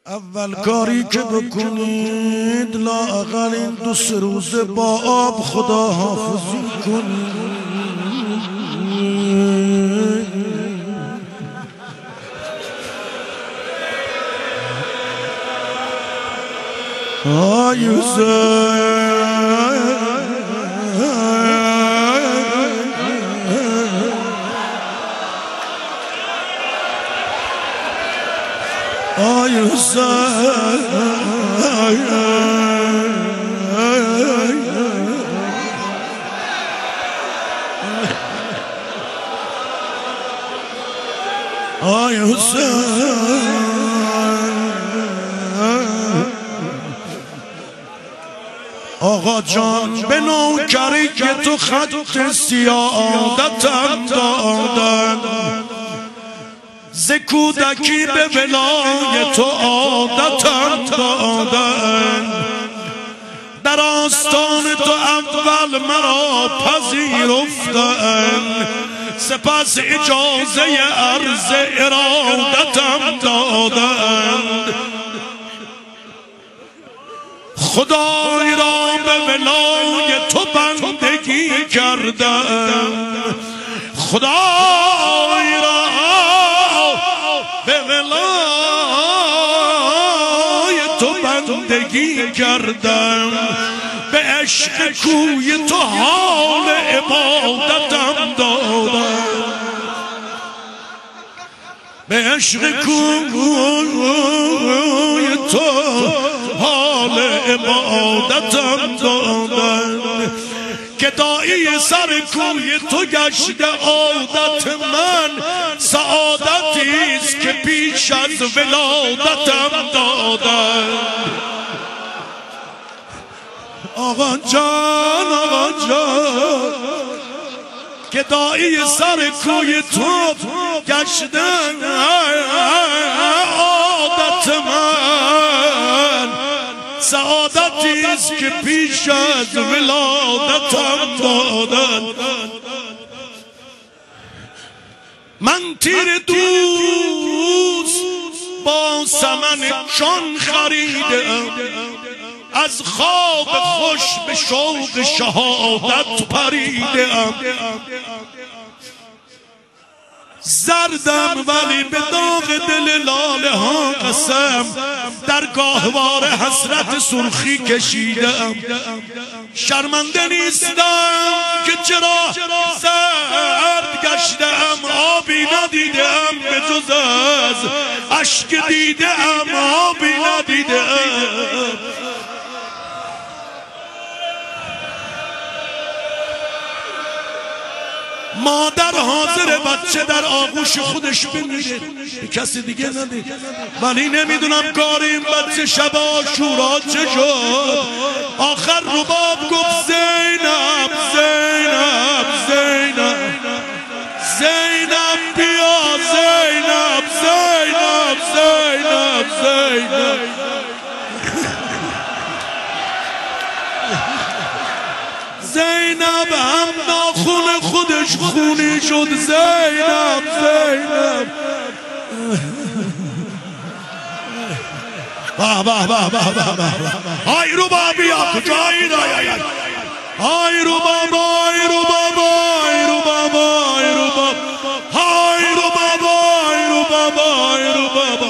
اول کاری که بکنید لااقل این 2-3 روز با آب خداحافظی کنید. آقا جان به نوکری که تو خط سیادتم دادن، ز کودکی به ولای تو عادتم دادن، در آستان تو اول مرا پذیرفتن، سپس اجازه عرض ارادتم دادن. خدای را به ولای تو بندگی کردم، خدای را به ولای تو بندگی کردم، به عشق کوی تو حال عبادتم دادم، به عشق کوی تو حال عبادتم دادن. گدایی سر کوی تو گشته عادت من، سعادتیست که پیش از ولادتم دادن. آقا جان آقا جان گدایی سر کوی تو گشته عادت من، سعادتیست که پیش از ولادتم دادن. من تیر دوست با ثمن جان خریدم، از خواب خوش به شوق شهادت پریدم. زردم ولی به داغ دل لاله ها قسم، در گاهوار حسرت سرخی کشیدم. شرمنده نیستم که چرا زرد گشتم، آبی ندیدم به جز از اشک دیدم، آبی ندیدم. مادر حاضر بچه در آغوش خودش بمیره، به کسی دیگه نده، ولی نمیدونم کار این بچه شب عاشورا چه شد. آخر رباب گفت زینب زینب زینب زینب بیا، زینب زینب زینب زینب زینب هم ناخون خودش خونی شد. زینب زینب باه باه باه باه باه باه های ربابی ها کجایی دایی، های رباب های رباب های رباب های رباب های رباب های رباب های رباب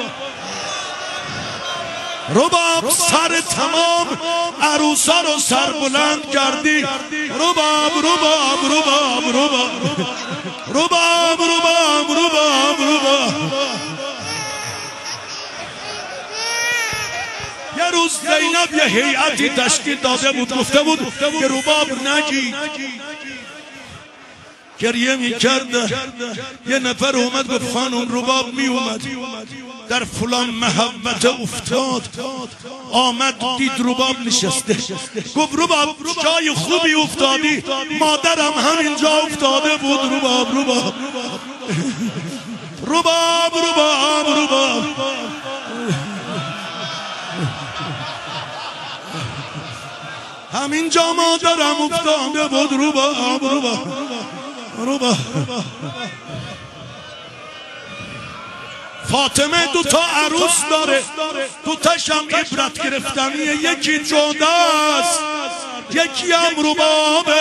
رباب سر تمام عروسا رو سر بلند کردی. رباب رباب رباب رباب رباب رباب رباب رباب. یه روز زینب یه هیئتی تشکیل داده بود، گفته بود که رباب نگی. گریه میکرد. یه نفر اومد گفت خانم رباب می اومد در فلان محوطه افتاد، آمد دید رباب نشسته، گفت رباب جای خوبی افتادی، مادرم همینجا افتاده بود. رباب رباب رباب رباب رباب همینجا مادرم افتاده بود. رباب رباب رباب فاطمه دوتا عروس داره، دوتاش هم عبرت گرفتنیه. یکی جداست، یکی هم ربابه.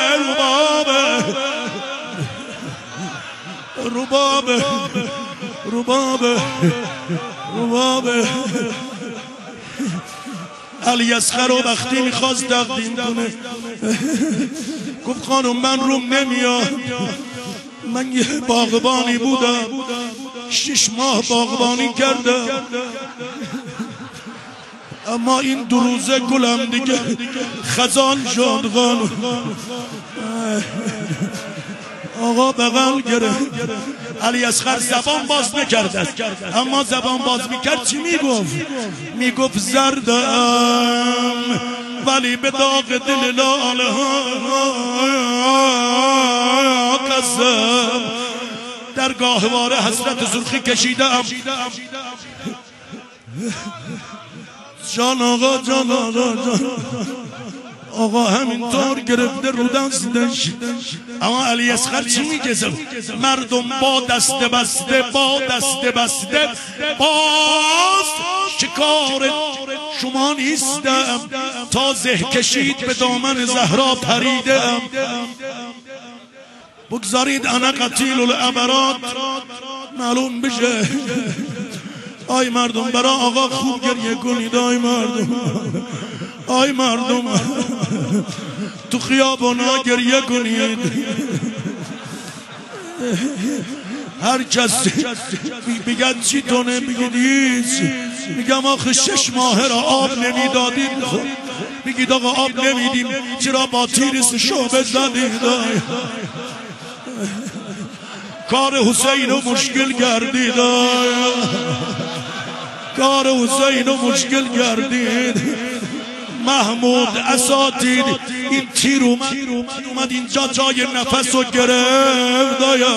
علی اصغر رو وقتی میخواست تقدیم کنه گفت خانم من روم نمیاد، من یه باغبانی بودم 6 ماه باغبانی کردم، اما این 2 روزه گلم دیگه خزان شد. آقا بغل گرفت. علی اصغر زبان باز نکرد، اما زبان باز میکرد چی میگفت؟ میگفت زردم ولی به داغ دل لاله ها قسم، در گاهواره حسرت زلخی کشیدم. جان آقا، جان آقا، آقا همینطور گرفته رو دستش. اما علی اصغر چی میگه؟ مردم با دست بسته، با دست بسته باز چه کار شما نیستم، تا زه کشید به دامن زهرا پریدم. بگذارید انا قتیل العبرات معلوم بشه. آی مردم برا آقا خوب گریه کنید. آی مردم تو خیابونا گریه کنید. هر کس بگید چی تونه بگید هیچ. میگم آخه 6 ماه را آب نمیدادید، بگید آقا آب نمیدیم، چرا با تیرس شعبه زدید؟ کار حسین رو مشکل کردید، کار حسین رو مشکل کردید. محمود اساتید این تیر اومد اینجا جای نفس رو گرفت،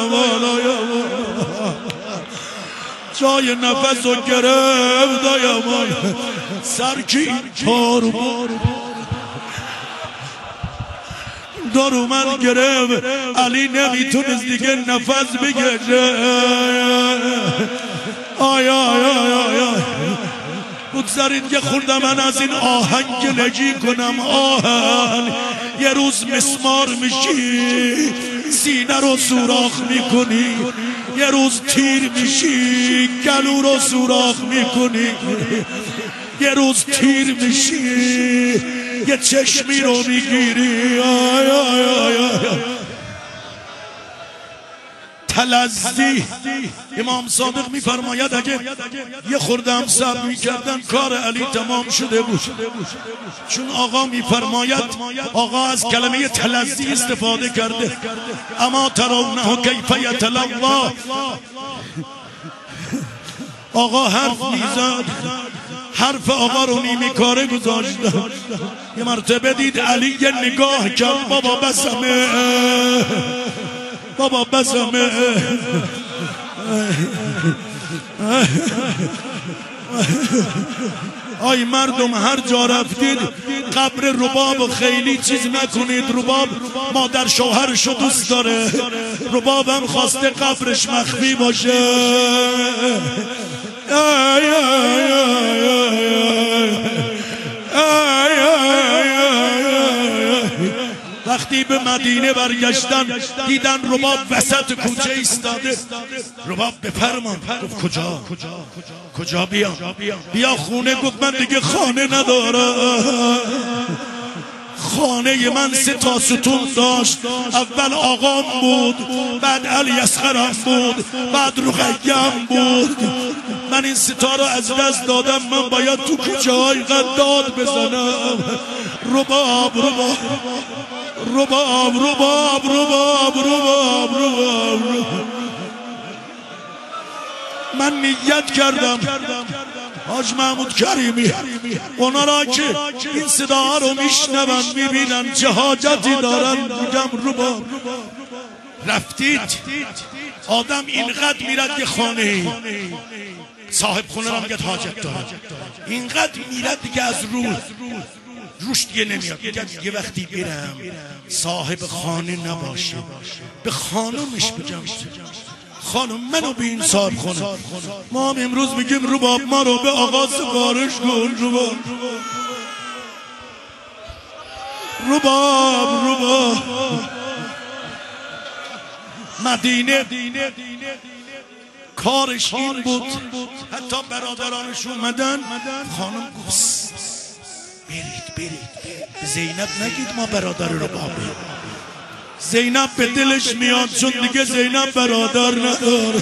جای نفس رو گرفت. سرکی دار اومد گرفت، علی نمیتونست دیگه نفس بکشه. بگذارید یه خورده من از این آهنگ لگی کنم. آهنگ یه روز مسمار میشی سینه رو سوراخ میکنی، یه روز تیر میشی گلو رو سوراخ میکنی، یه روز تیر میشی یه چشمی رو میگیری. تلذی امام صادق میفرماید اگه یه خورده هم صبر میکردن کار علی تمام شده بود. چون آقا میفرماید، آقا از کلمه تلذی استفاده کرده. اما ترونه کیف یتلوا، آقا حرف میزد، حرف آقا رو نیمی کاره گذاشتن. یه مرتبه دید علی یه نگاه کرد، بابا بسمه، بابا بسمه. آی مردم هر جا رفتید قبر رباب خیلی چیز نکنید. رباب مادر شوهرشو دوست داره، رباب هم خواسته قبرش مخفی باشه. وقتی به مدینه برگشتن دیدن رباب وسط کوچه ایستاده. رباب بفرمان. گفت کجا بیا خونه. گفت من دیگه خانه ندارم. خانه من 3 تا ستون داشت، اول آقام بود، بعد علی اصغرم بود، بعد رقیه‌ام بود. من این 3 تا رو از دست دادم، من باید تو کوچه های داد بزنم. رباب رباب رباب رباب رباب رباب رباب. من نیت کردم حاج محمود کریمی اونا را که این صدا رو میشنون میبینن چه حاجتی دارن، میگم رباب. رفتید آدم اینقدر میرد یه خانه، صاحب خونه را میگه حاجت دارم، اینقدر میرد دیگه از روش دیگه نمیاد. یه وقتی بیرم صاحب خانه نباشه به خانمش بگم خانم منو بی انصاف کنه. ما هم امروز میگیم رباب ما رو به آقا سفارش کن. رباب مدینه کارش این بود، حتی برادرانش اومدن، خانم گفت برید زینب نگید ما برادر ربابیم. زینب به دلش میاد چون دیگه زینب برادر نداره.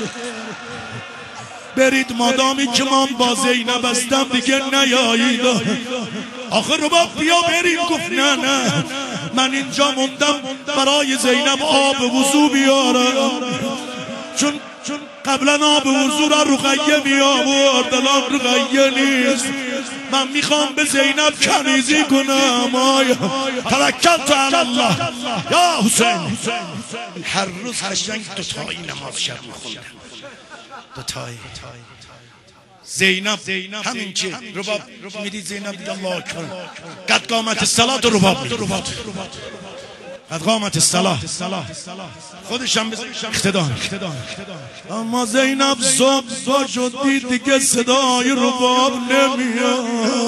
برید مادامی که من با زینب هستم دیگه نیایید. آخر رباب بیا بریم. گفت نه من اینجا موندم برای زینب آب وضو بیارم، چون قبلا آب وضو را رقیه می آورد، الان رقیه نیست. من میخوام به زینب کنیزی کنم. توکلت علی الله یا حسین. هر روز قشنگ دوتایی نماز شب میخوندم. دوتایی زینب همین که رباب میدید زینب دید الله اکبر، قد قامت الصلاة رباب قد قامت الصلاة خودش هم اقتدا. اما زینب صبح شد دید دیگه صدای رباب نمیاد.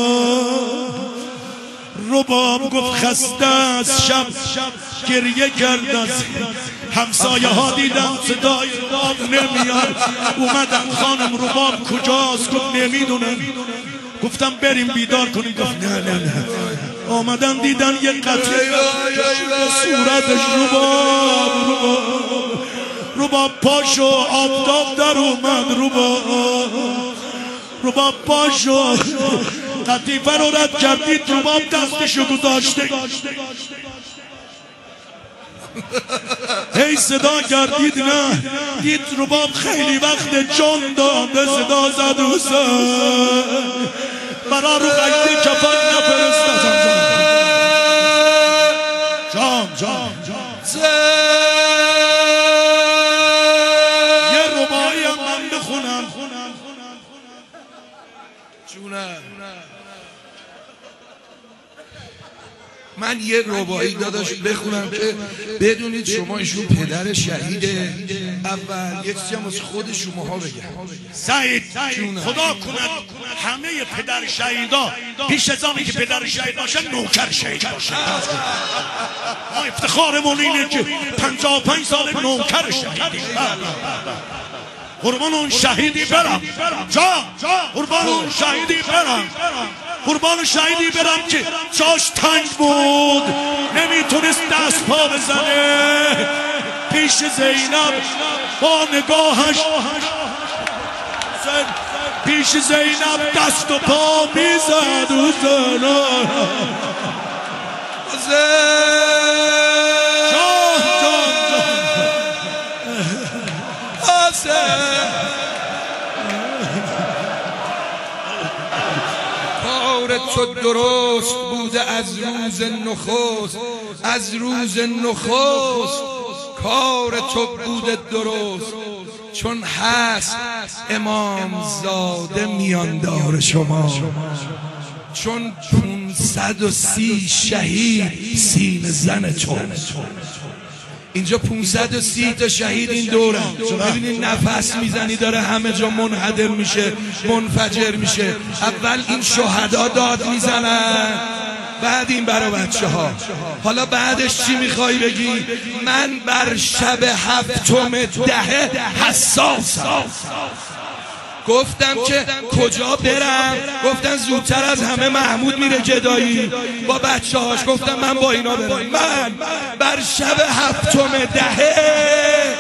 رباب گفت خسته از شب گریه کرد، از همسایه ها دیدن صدای رباب نمیاد، اومدن خانم رباب کجاست؟ گفت نمیدونم. گفتم بریم بیدار کنیم. گفت نه. آمدن دیدن یه قطره صورتش. رباب پاشو آفتاب در اومد. رباب پاشو قطیفه رو رد کردید. رباب دستشو گذاشته هی صدا کردید، نه دید رباب خیلی وقت جان داده. صدا زد حسین برا رقیه کفن نفرستم. جان یه ربایی هم من بخونم. جونم من یه ربایی داداش بخونم که بدونید شما ایشون پدر شهیده. اول یه چیزی هم واسه خود شماها بگم. سعید خدا کند همه پدر شهیدا پیش از آنی که پدر شهید باشن نوکر شهید باشن. ما افتخارمون اینه که 55 سال نوکر شهیدیم. قربان اون شهیدی برم. قربان اون شهیدی برم. قربان شهیدی برم که جاش تنگ بود، نمیتونست دست پا بزنه. پیش زینب با نگاهش، پیش زینب دست و پا میزد. کار تو درست بوده از روز نخست کار تو بوده درست، چون هست امام زاده میاندار شما، چون 530 شهید سینه زن تو. اینجا 530 تا شهید این دورن، ببینید نفس میزنی داره همه جا منحدر میشه، منفجر میشه. اول این شهدا داد میزنن، بعد این برا بچه ها. حالا بعدش چی میخوای بگی؟ من بر شب 7 دهه حساسم. گفتم که کجا برم؟ گفتن زودتر از همه محمود میره جدایی با بچه هاش. گفتم من با اینا برم. من بر شب 7 دهه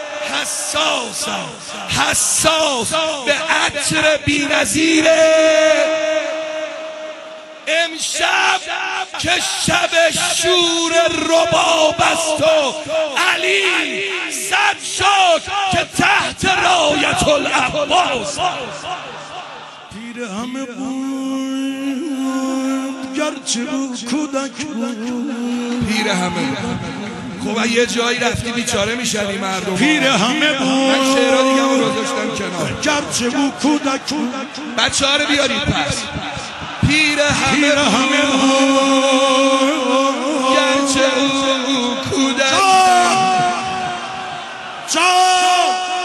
حساس به عطر بی‌نظیره. امشب که شب شور رباب است و علی صد شد که تحت رایت العباس. پیر همه بود گرچه بود کودک بود. پیر همه خب یه جایی رفتی بیچاره میشنی مردم. پیر همه بود، من شعرها دیگه هم گذاشتم کنار. گرچه بود کودک بود. بچه ها رو بیارید پس. پیر همه گرچه او کودک.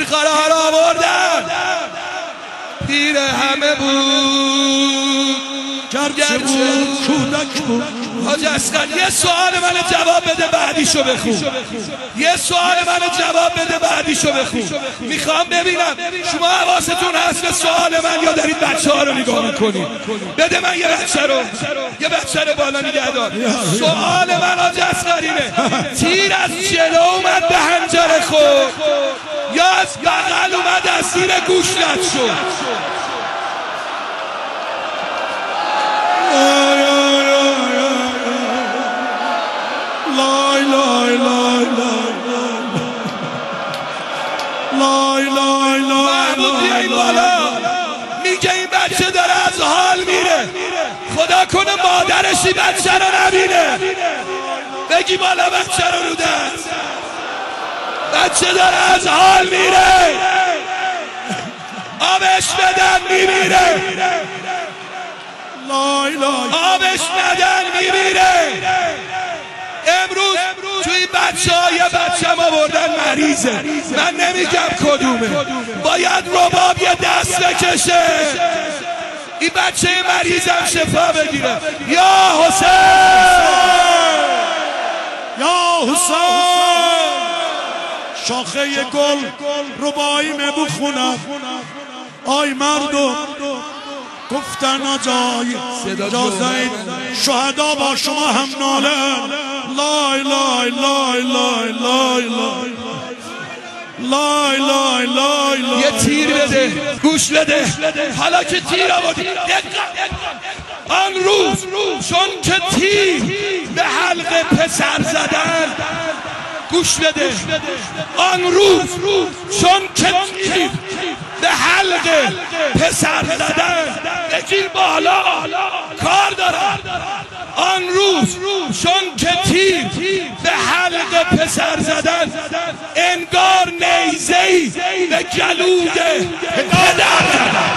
تیرخاره ها را آوردن، پیر همه بود گرچه بود کودک بود. حاج اصغر یه سوال منو جواب بده بعدیشو بخون. یه سوال منو جواب بده بعدیشو بخون. میخوام ببینم شما حواستون هست به سوال من یا دارید بچه ها رو نگاه میکنید؟ بده من یه بچه رو بالا نگه دار. سوال من حاج اصغر اینه، تیر از جلو اومد به حنجره خورد یا از بغل اومد از زیر گوش رد شد؟ میگه این بچه داره از حال میره، خدا کنه مادرشی بچه رو نبینه. بگی بالا بچه رو دست. بچه داره از حال میره، آبش بدن میمیره، آبش ندن میمیره. امروز توی بچه‌های بچه‌م آوردن مریضه، من نمیگم کدومه، باید رباب یه دست بکشه این بچه مریضم شفا بگیره. یا حسین، یا حسین، شاخه گل ربایی بخونم. آی مردم گفتن آجای جازید شهدا با شما هم ناله. لای لای لای لای لای لای لای لای لای. یه تیر بده، گوش بده، حالا که تیر آوردی آن روز چون که تیر به حلق پسر زدن، گوش بده، آن روز چون که تیر به حلق پسر زدن، بگیر بالا کار دارم. آن روز چون که تیر به حلق پسر زدن، انگار نیزه‌ای به گلود پدر زدن.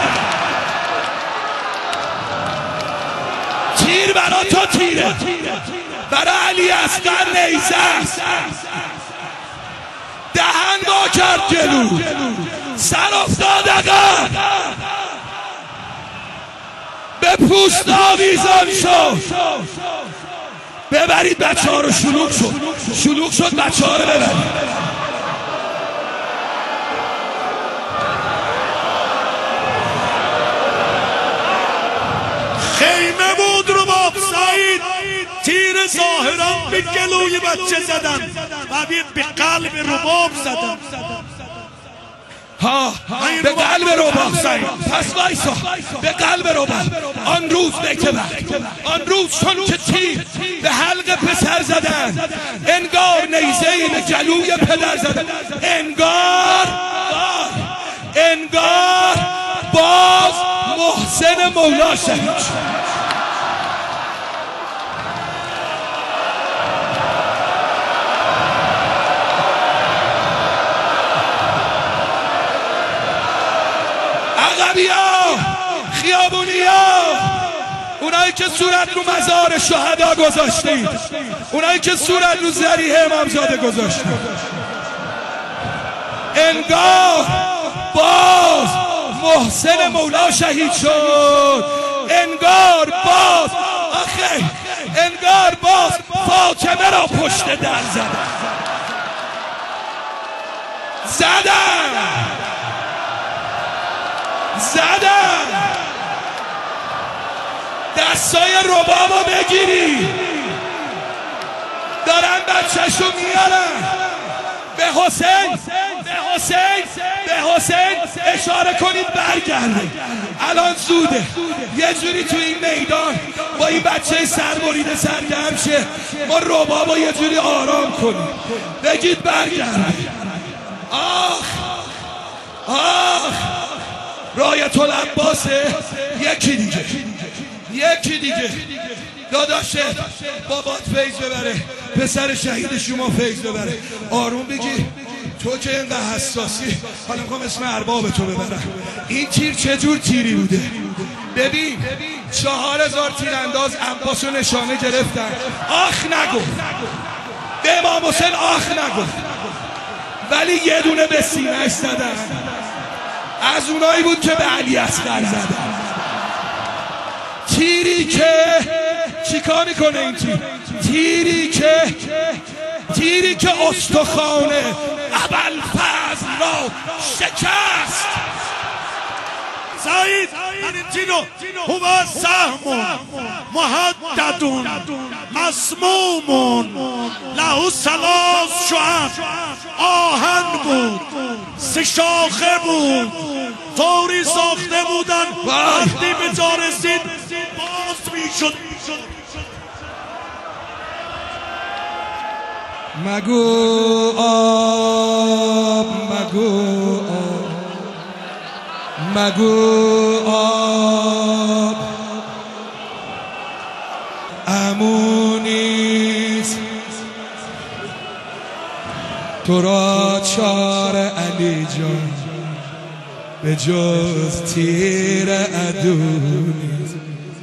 تیر برا تو تیره، برا علی اصغر نیزه است. دهن وا کرد جلو، سر افتاد عقب، به پوست آویزان شد. ببرید بچه ها رو. شلوغ شد بچه ها رو ببرید. خیمه بود رباب سعید، تیر ظاهرا به گلوی بچه زدن و به قلب رباب زدن. به قلب رباب سعید، پس وایسا، به قلب رباب. آن روز آن روز چون که تیر به حلق پسر زدن، انگار نیزه‌ای به گلوی پدر زدن. انگار باز محسن مولا شهید شد. خیابونیا، اونایی که صورت رو مزار شهدا گذاشتید، اونایی که صورت رو ذریح امامزاده گذاشتید، انگار باز محسن مولا شهید شد. انگار باز فاطمه را پشت در زدن. دستای ربابو بگیری، دارن بچه‌شو میارن. به حسین اشاره کنید برگرده. الان زوده، یه جوری تو این میدان با این بچه سربریده سرگرم شه، ما ربابو یه جوری آرام کنیم. بگید برگرده. آخ رایت العباسه. یکی دیگه داداشه، بابات فیض ببره، پسر شهید شما فیض ببره. آروم بگی، تو که اینقدر حساسی. حالا میخوام اسم ارباب تو ببرم. این تیر چه جور تیری بوده؟ ببین 4000 تیرانداز عباسو نشانه گرفتن. آخ نگو به امام حسین، آخ نگو. ولی یه دونه به سینه‌اش زدن. از اونایی بود که به علی اصغر زدن. تیری که چیکار میکنه این تیر؟ تیری که استخوان ابوالفضل را شکست. سعید والنتینو هو سهم محدد مسموم له ثلاث شعب. آهن بود، 3 شاخه بود، طوری ساخته بودن وقتی به جا رسید باز میشد. مگو آب، مگو آب، مگو آب امونیست تو را چار علی جان به جز تیر عدو نیست.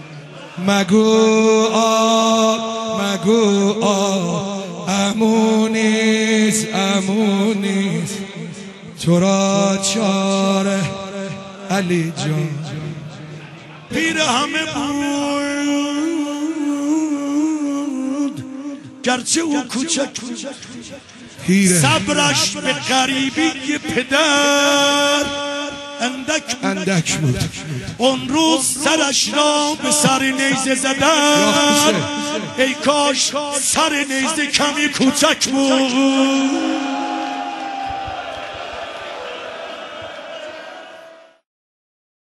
مگو آب، مگو آب امونیست، امونیست تو را چار علی جان. پیر همه بود گرچه او کوچک، صبرش به غریبی پدر اندک بود. اون روز سرش را به سر نیزه زدن، ای کاش سر نیزه کمی کوچک بود.